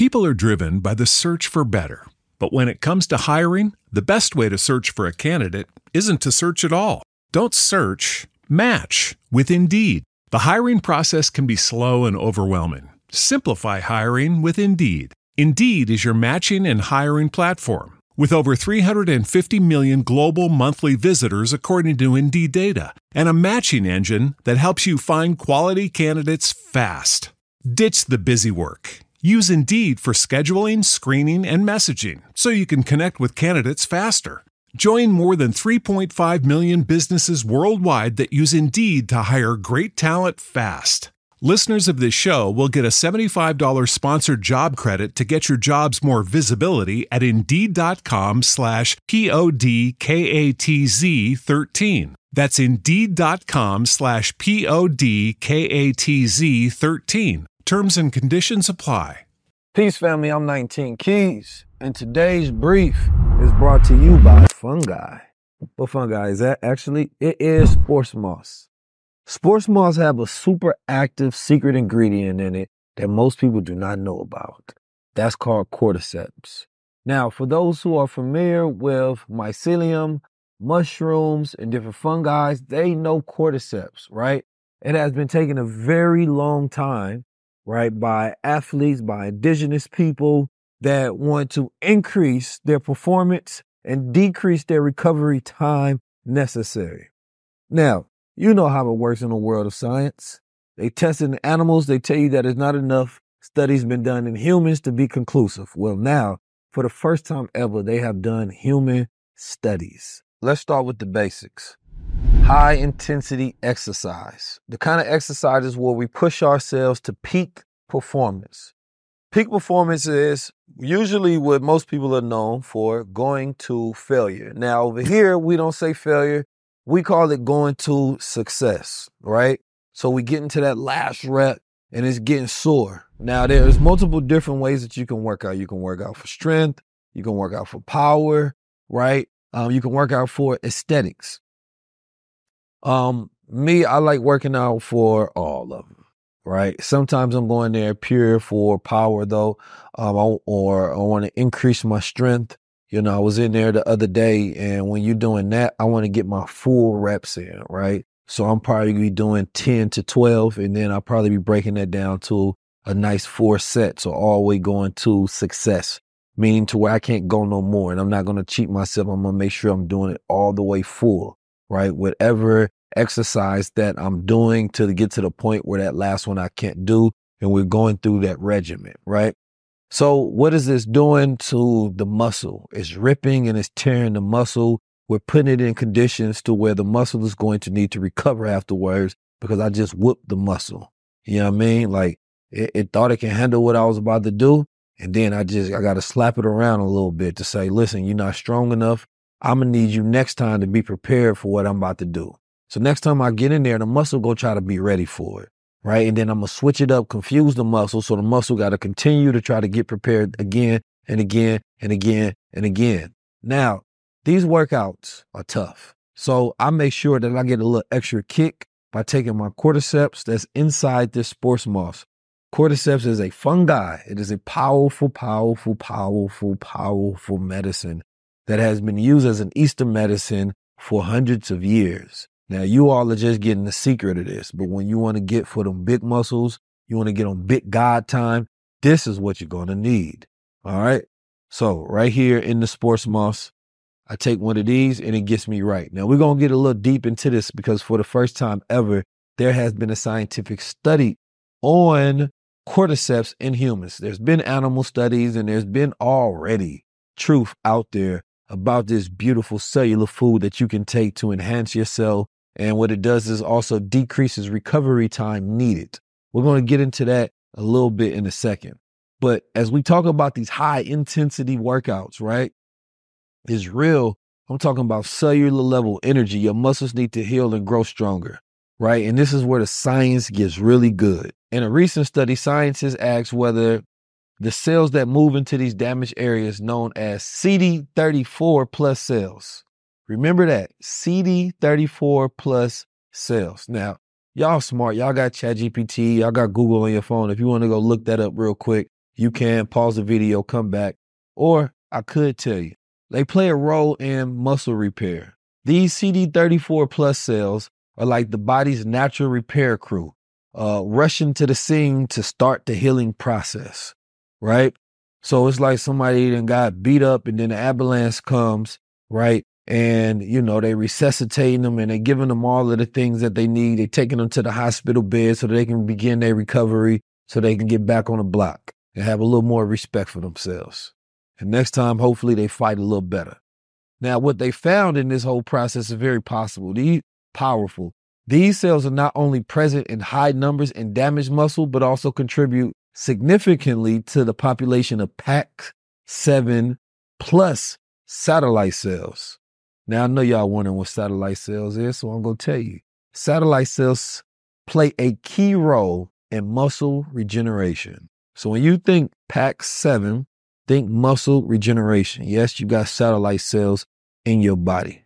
People are driven by the search for better. But when it comes to hiring, the best way to search for a candidate isn't to search at all. Don't search, match with Indeed. The hiring process can be slow and overwhelming. Simplify hiring with Indeed. Indeed is your matching and hiring platform. With over 350 million global monthly visitors according to Indeed data, and a matching engine that helps you find quality candidates fast. Ditch the busy work. Use Indeed for scheduling, screening, and messaging so you can connect with candidates faster. Join more than 3.5 million businesses worldwide that use Indeed to hire great talent fast. Listeners of this show will get a $75 sponsored job credit to get your jobs more visibility at Indeed.com/PODKATZ13. That's Indeed.com/PODKATZ13. Terms and conditions apply. Peace, family. I'm 19 Keys, and today's brief is brought to you by Fungi. What fungi is that? Actually, it is sports moss. Sports moss have a super active secret ingredient in it that most people do not know about. That's called cordyceps. Now, for those who are familiar with mycelium, mushrooms, and different fungi, they know cordyceps, right? It has been taking a very long time, right, by athletes, by indigenous people that want to increase their performance and decrease their recovery time necessary. Now, you know how it works in the world of science. They test in animals. They tell you that there's not enough studies been done in humans to be conclusive. Well, now, for the first time ever, they have done human studies. Let's start with the basics. High intensity exercise. The kind of exercises where we push ourselves to peak performance. Peak performance is usually what most people are known for, going to failure. Now, over here, we don't say failure. We call it going to success, right? So we get into that last rep and it's getting sore. Now, there's multiple different ways that you can work out. You can work out for strength. You can work out for power, right? You can work out for aesthetics. Me, I like working out for all of them, right? Sometimes I'm going there pure for power though, or I want to increase my strength. You know, I was in there the other day, and when you're doing that, I want to get my full reps in, right? So I'm probably be doing 10 to 12, and then I'll probably be breaking that down to a nice 4 sets, or all the way going to success, meaning to where I can't go no more, and I'm not going to cheat myself. I'm going to make sure I'm doing it all the way full, right? Whatever exercise that I'm doing to get to the point where that last one I can't do, and we're going through that regimen, right? So what is this doing to the muscle? It's ripping and it's tearing the muscle. We're putting it in conditions to where the muscle is going to need to recover afterwards because I just whooped the muscle. You know what I mean? Like it thought it can handle what I was about to do. And then I got to slap it around a little bit to say, listen, you're not strong enough. I'm going to need you next time to be prepared for what I'm about to do. So next time I get in there, the muscle go try to be ready for it. Right. And then I'm going to switch it up, confuse the muscle. So the muscle got to continue to try to get prepared again and again and again and again. Now, these workouts are tough. So I make sure that I get a little extra kick by taking my cordyceps that's inside this sports moss. Cordyceps is a fungi. It is a powerful, powerful, powerful, powerful medicine that has been used as an Eastern medicine for hundreds of years. Now, you all are just getting the secret of this, but when you want to get for them big muscles, you want to get on big God time, this is what you're going to need. All right. So right here in the sports moss, I take one of these and it gets me right. Now, we're going to get a little deep into this because for the first time ever, there has been a scientific study on cordyceps in humans. There's been animal studies and there's been already truth out there about this beautiful cellular food that you can take to enhance your cell. And what it does is also decreases recovery time needed. We're going to get into that a little bit in a second. But as we talk about these high intensity workouts, right, it's real. I'm talking about cellular level energy. Your muscles need to heal and grow stronger, right? And this is where the science gets really good. In a recent study, scientists asked whether the cells that move into these damaged areas known as CD34 plus cells. Remember that, CD34 plus cells. Now, y'all smart. Y'all got ChatGPT. Y'all got Google on your phone. If you want to go look that up real quick, you can pause the video, come back, or I could tell you, they play a role in muscle repair. These CD34 plus cells are like the body's natural repair crew, rushing to the scene to start the healing process, right? So it's like somebody then got beat up and then the ambulance comes, right? And, they resuscitating them and they giving them all of the things that they need. They taking them to the hospital bed so they can begin their recovery so they can get back on the block and have a little more respect for themselves. And next time, hopefully they fight a little better. Now, what they found in this whole process is very powerful. These cells are not only present in high numbers in damaged muscle, but also contribute significantly to the population of PAX7 plus satellite cells. Now, I know y'all wondering what satellite cells is, so I'm going to tell you. Satellite cells play a key role in muscle regeneration. So when you think PAX7, think muscle regeneration. Yes, you got satellite cells in your body.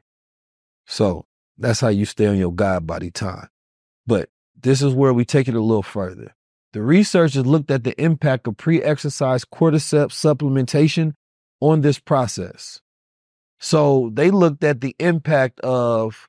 So that's how you stay on your God body time. But this is where we take it a little further. The researchers looked at the impact of pre-exercise cordyceps supplementation on this process. So they looked at the impact of,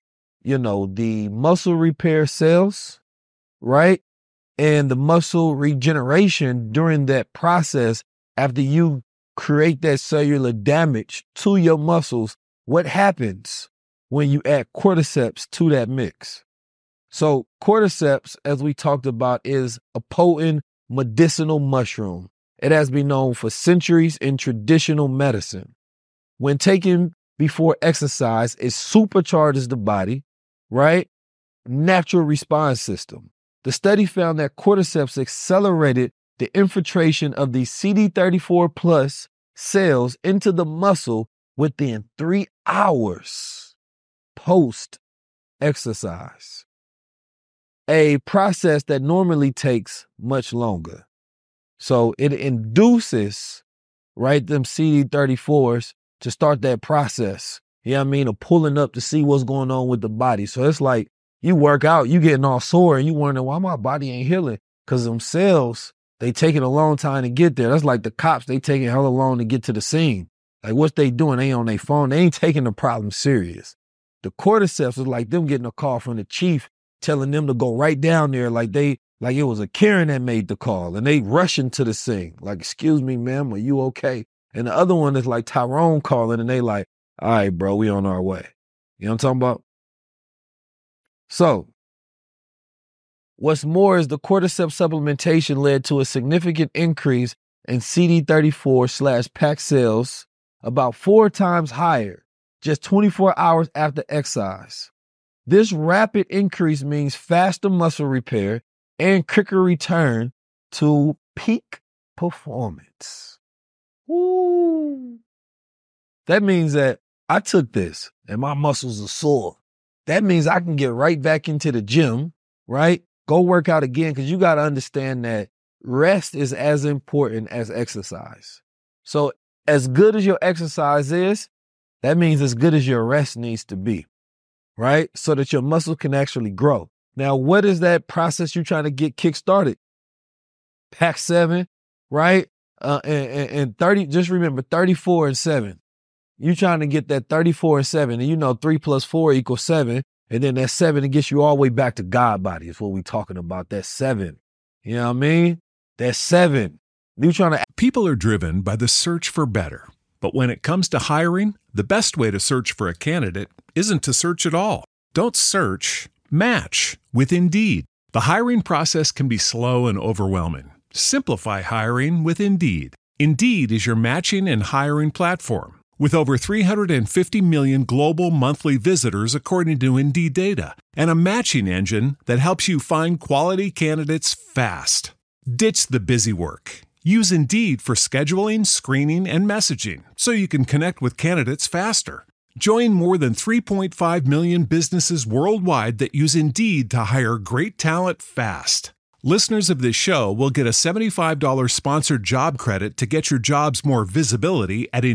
the muscle repair cells, right? And the muscle regeneration during that process after you create that cellular damage to your muscles. What happens when you add cordyceps to that mix? So cordyceps, as we talked about, is a potent medicinal mushroom. It has been known for centuries in traditional medicine. When taken before exercise, it supercharges the body, right? Natural response system. The study found that cordyceps accelerated the infiltration of the CD34 plus cells into the muscle within 3 hours post exercise, a process that normally takes much longer. So it induces, right, them CD34s to start that process, of pulling up to see what's going on with the body. So it's like you work out, you getting all sore and you wondering why my body ain't healing, because them cells, they taking a long time to get there. That's like the cops, they taking hella long to get to the scene. Like what they doing, they on their phone, they ain't taking the problem serious. The cordyceps is like them getting a call from the chief telling them to go right down there like it was a Karen that made the call and they rushing to the scene. Like, excuse me, ma'am, are you okay? And the other one is like Tyrone calling and they like, all right, bro, we on our way. You know what I'm talking about? So what's more is the cordyceps supplementation led to a significant increase in CD34/PAX cells, about 4 times higher, just 24 hours after exercise. This rapid increase means faster muscle repair and quicker return to peak performance. Woo. That means that I took this and my muscles are sore. That means I can get right back into the gym, right? Go work out again, because you got to understand that rest is as important as exercise. So as good as your exercise is, that means as good as your rest needs to be, right? So that your muscle can actually grow. Now, what is that process you're trying to get kick-started? PAX7, right? And 30, just remember 34 and 7. You're trying to get that 34 and 7, and 3 plus 4 equals 7. And then that 7, it gets you all the way back to God body is what we're talking about. That 7. You know what I mean? That 7. You trying to. People are driven by the search for better. But when it comes to hiring, the best way to search for a candidate isn't to search at all. Don't search, match with Indeed. The hiring process can be slow and overwhelming. Simplify hiring with Indeed. Indeed is your matching and hiring platform. With over 350 million global monthly visitors according to Indeed data, and a matching engine that helps you find quality candidates fast. Ditch the busy work. Use Indeed for scheduling, screening, and messaging so you can connect with candidates faster. Join more than 3.5 million businesses worldwide that use Indeed to hire great talent fast. Listeners of this show will get a $75 sponsored job credit to get your jobs more visibility at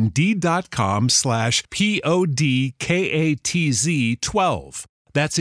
Indeed.com/PODKATZ12. That's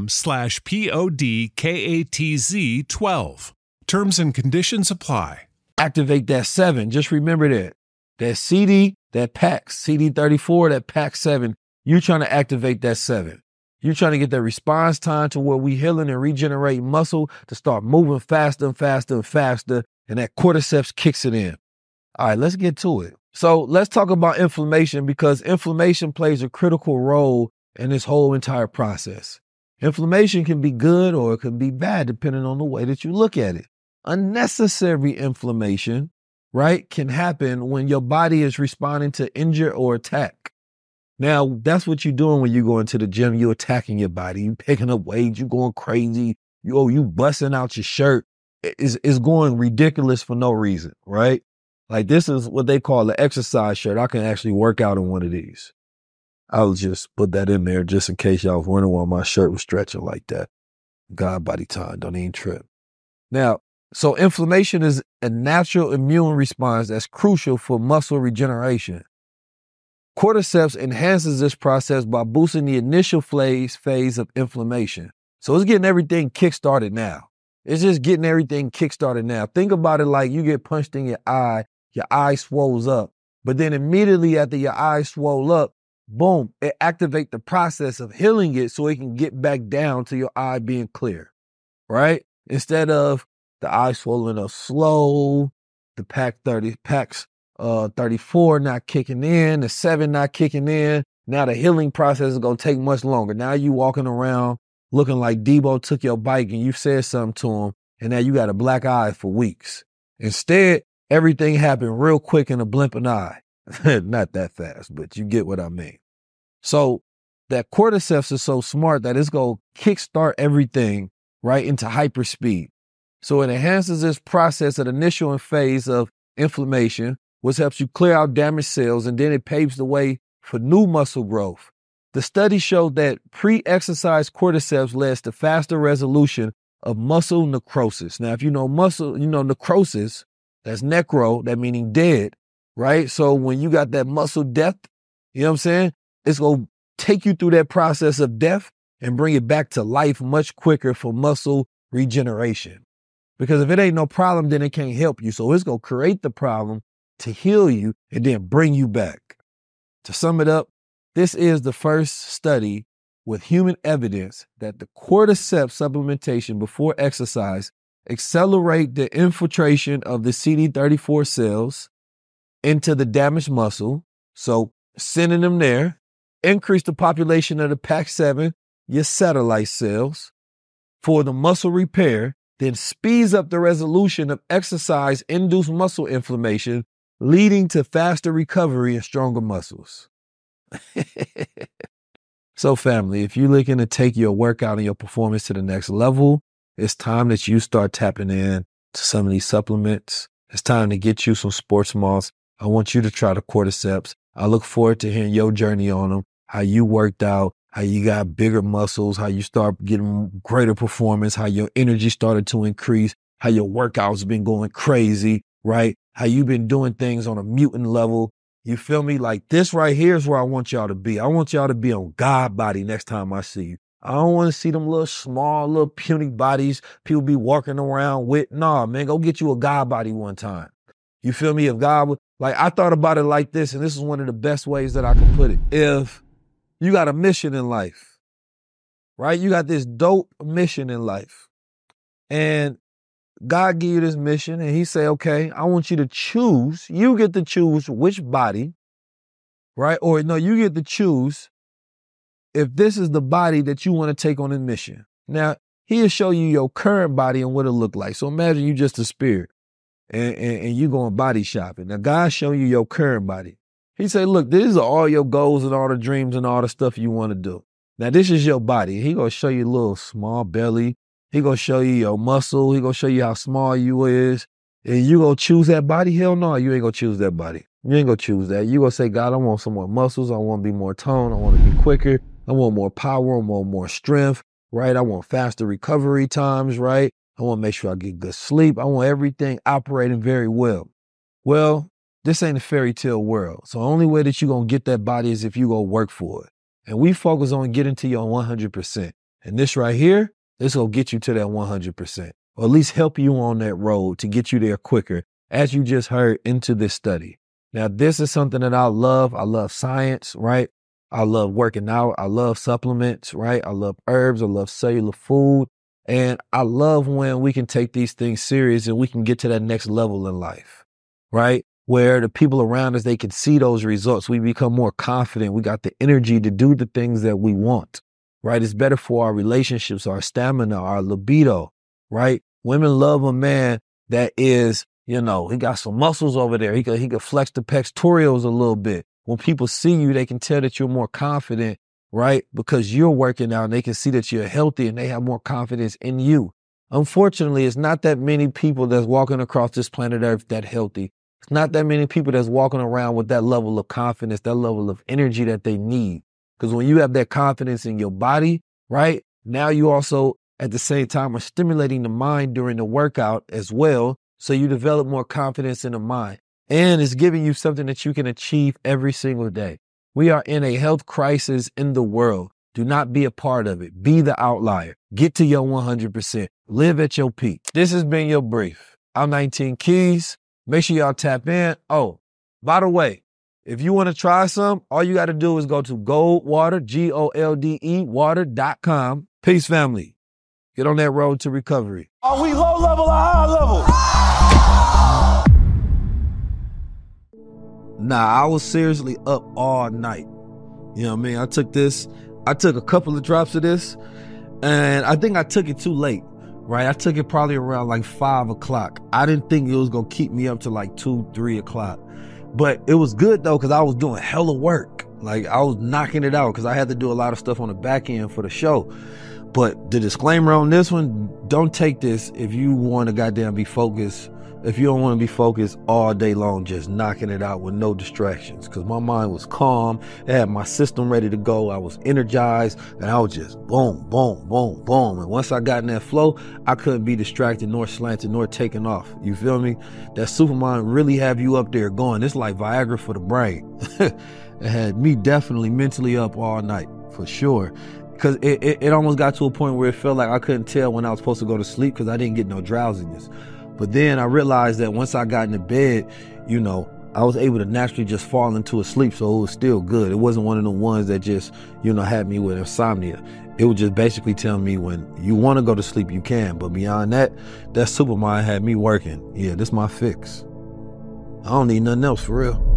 Indeed.com/PODKATZ12. Terms and conditions apply. activate that 7. Just remember that. That CD, that PAX, CD34, that PAX 7, you trying to activate that 7. You trying to get that response time to where we healing and regenerate muscle to start moving faster and faster and faster, and that cordyceps kicks it in. All right, let's get to it. So let's talk about inflammation, because inflammation plays a critical role in this whole entire process. Inflammation can be good or it can be bad depending on the way that you look at it. Unnecessary inflammation, right, can happen when your body is responding to injure or attack. Now, that's what you're doing when you go into the gym. You're attacking your body. You picking up weight. You going crazy. You busting out your shirt. It's going ridiculous for no reason, right? Like, this is what they call the exercise shirt. I can actually work out in one of these. I'll just put that in there just in case y'all was wondering why my shirt was stretching like that. God body time, don't even trip. Now, so inflammation is a natural immune response that's crucial for muscle regeneration. Cordyceps enhances this process by boosting the initial phase of inflammation. So it's getting everything kickstarted now. It's just getting everything kickstarted now. Think about it like you get punched in your eye swells up, but then immediately after your eye swole up, boom, it activates the process of healing it so it can get back down to your eye being clear, right? Instead of the eye swollen up slow, the PAX 34 not kicking in, the 7 not kicking in. Now the healing process is going to take much longer. Now you walking around looking like Debo took your bike and you said something to him, and now you got a black eye for weeks. Instead, everything happened real quick in a blink of an eye. Not that fast, but you get what I mean. So that cordyceps is so smart that it's going to kickstart everything right into hyperspeed. So it enhances this process at initial phase of inflammation, which helps you clear out damaged cells, and then it paves the way for new muscle growth. The study showed that pre-exercise cordyceps leads to faster resolution of muscle necrosis. Now, if you know muscle, you know necrosis, that's necro, that meaning dead, right? So when you got that muscle death, you know what I'm saying? It's going to take you through that process of death and bring it back to life much quicker for muscle regeneration. Because if it ain't no problem, then it can't help you. So it's going to create the problem to heal you and then bring you back. To sum it up, this is the first study with human evidence that the cordyceps supplementation before exercise accelerate the infiltration of the CD34 cells into the damaged muscle. So sending them there, increase the population of the PAX7, your satellite cells, for the muscle repair, then speeds up the resolution of exercise-induced muscle inflammation, leading to faster recovery and stronger muscles. So family, if you're looking to take your workout and your performance to the next level, it's time that you start tapping in to some of these supplements. It's time to get you some sports moss. I want you to try the cordyceps. I look forward to hearing your journey on them, how you worked out, how you got bigger muscles, how you start getting greater performance, how your energy started to increase, how your workouts been going crazy, right? How you've been doing things on a mutant level. You feel me? Like this right here is where I want y'all to be. I want y'all to be on God body next time I see you. I don't want to see them little small, little puny bodies people be walking around with. Nah, man, go get you a God body one time. You feel me? If God would, like, I thought about it like this, and this is one of the best ways that I can put it. If you got a mission in life, right? You got this dope mission in life, and God give you this mission, and he say, okay, I want you to choose. You get to choose which body, right? Or no, you get to choose if this is the body that you want to take on a mission. Now, he'll show you your current body and what it look like. So imagine you just a spirit and you going body shopping. Now, God show you your current body. He say, look, these are all your goals and all the dreams and all the stuff you want to do. Now, this is your body. He going to show you a little small belly. He going to show you your muscle. He going to show you how small you is. And you going to choose that body? Hell no, you ain't going to choose that body. You ain't going to choose that. You going to say, God, I want some more muscles. I want to be more toned. I want to be quicker. I want more power. I want more strength, right? I want faster recovery times, right? I want to make sure I get good sleep. I want everything operating very well. Well, this ain't a fairy tale world. So the only way that you're going to get that body is if you go work for it. And we focus on getting to your 100%. And this right here, this will get you to that 100%, or at least help you on that road to get you there quicker as you just heard, into this study. Now, this is something that I love. I love science, right? I love working out. I love supplements, right? I love herbs. I love cellular food. And I love when we can take these things serious and we can get to that next level in life, right? Where the people around us, they can see those results. We become more confident. We got the energy to do the things that we want, right? It's better for our relationships, our stamina, our libido, right? Women love a man that is, he got some muscles over there. He could flex the pectorals a little bit. When people see you, they can tell that you're more confident, right? Because you're working out and they can see that you're healthy and they have more confidence in you. Unfortunately, it's not that many people that's walking across this planet Earth that healthy. It's not that many people that's walking around with that level of confidence, that level of energy that they need. Because when you have that confidence in your body, right, now you also at the same time are stimulating the mind during the workout as well. So you develop more confidence in the mind. And it's giving you something that you can achieve every single day. We are in a health crisis in the world. Do not be a part of it. Be the outlier. Get to your 100%. Live at your peak. This has been your brief. I'm 19 Keys. Make sure y'all tap in. Oh, by the way, if you want to try some, all you got to do is go to Goldwater, GOLDE, water.com. Peace, family. Get on that road to recovery. Are we low level or high level? Nah, I was seriously up all night. You know what I mean? I took a couple of drops of this, and I think I took it too late. Right, I took it probably around like 5 o'clock. I didn't think it was gonna keep me up to like 2, 3 o'clock. But it was good though, because I was doing hella work. Like I was knocking it out because I had to do a lot of stuff on the back end for the show. But the disclaimer on this one, don't take this if you want to goddamn be focused. If you don't want to be focused all day long, just knocking it out with no distractions. Because my mind was calm. I had my system ready to go. I was energized. And I was just boom, boom, boom, boom. And once I got in that flow, I couldn't be distracted, nor slanted, nor taken off. You feel me? That Supermind really have you up there going. It's like Viagra for the brain. It had me definitely mentally up all night, for sure. Because it almost got to a point where it felt like I couldn't tell when I was supposed to go to sleep because I didn't get no drowsiness. But then I realized that once I got into bed, I was able to naturally just fall into a sleep. So it was still good. It wasn't one of the ones that just, had me with insomnia. It would just basically tell me when you want to go to sleep, you can. But beyond that, that Supermind had me working. Yeah, this is my fix. I don't need nothing else for real.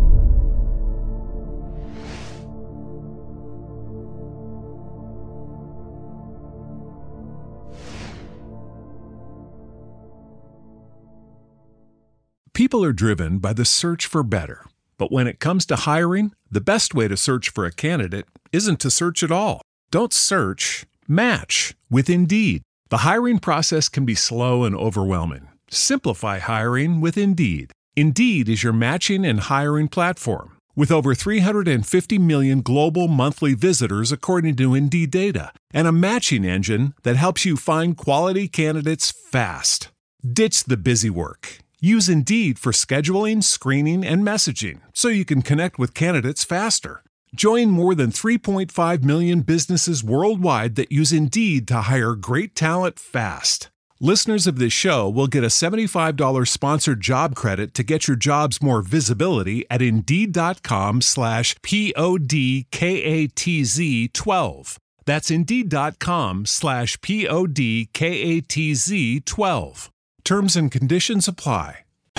People are driven by the search for better. But when it comes to hiring, the best way to search for a candidate isn't to search at all. Don't search, match with Indeed. The hiring process can be slow and overwhelming. Simplify hiring with Indeed. Indeed is your matching and hiring platform. With over 350 million global monthly visitors according to Indeed data, and a matching engine that helps you find quality candidates fast. Ditch the busy work. Use Indeed for scheduling, screening, and messaging so you can connect with candidates faster. Join more than 3.5 million businesses worldwide that use Indeed to hire great talent fast. Listeners of this show will get a $75 sponsored job credit to get your jobs more visibility at Indeed.com/PODKATZ12. That's Indeed.com/PODKATZ12. Terms and conditions apply.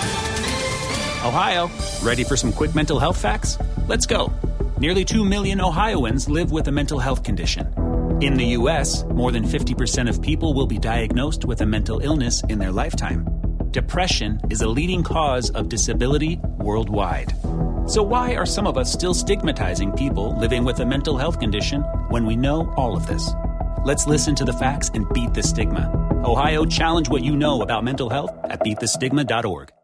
Ohio, ready for some quick mental health facts? Let's go. Nearly 2 million Ohioans live with a mental health condition. In the U.S., more than 50% of people will be diagnosed with a mental illness in their lifetime. Depression is a leading cause of disability worldwide. So why are some of us still stigmatizing people living with a mental health condition when we know all of this? Let's listen to the facts and beat the stigma. Ohio, challenge what you know about mental health at beatthestigma.org.